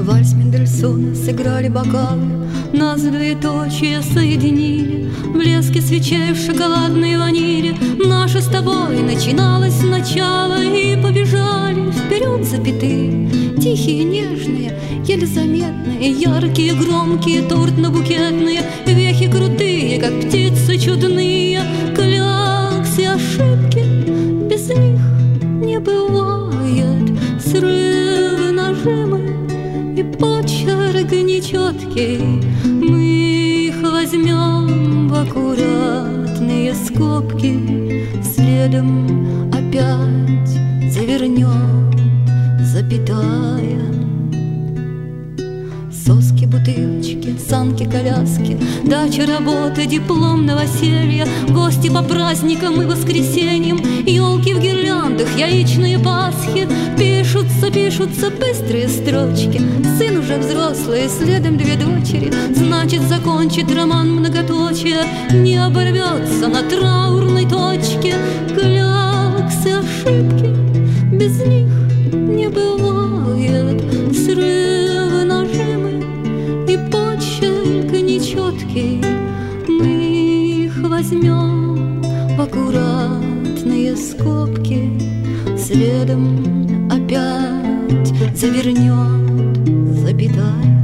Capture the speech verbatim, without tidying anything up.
Вальс Мендельсона сыграли бокалы, нас двоеточие соединили. В блеске свечей в шоколадной ванили наше с тобой начиналось начало. И побежали вперед запятые, тихие, нежные, еле заметные, яркие, громкие, тортно-букетные, вехи крутые, как птицы чудные. Кляксы, ошибки, без них не бывает. Срывы, нажимы и почерк нечеткий, мы их возьмем в аккуратные скобки, следом опять завернем, запятая. Соски, бутылочки, санки, коляски, дача, работа, диплом, новоселье, гости по праздникам и воскресеньям, елки в гирляндах, яичные Пасхи. Пишутся, пишутся быстрые строчки, сын уже взрослый, следом две дочери. Значит, закончит роман многоточие, не оборвется на траурной точке. Кляксы, ошибки, без них не бывает. Срывы, нажимы и почерк нечеткий, мы их возьмем в аккуратные скобки, следом опять завернет, запятая.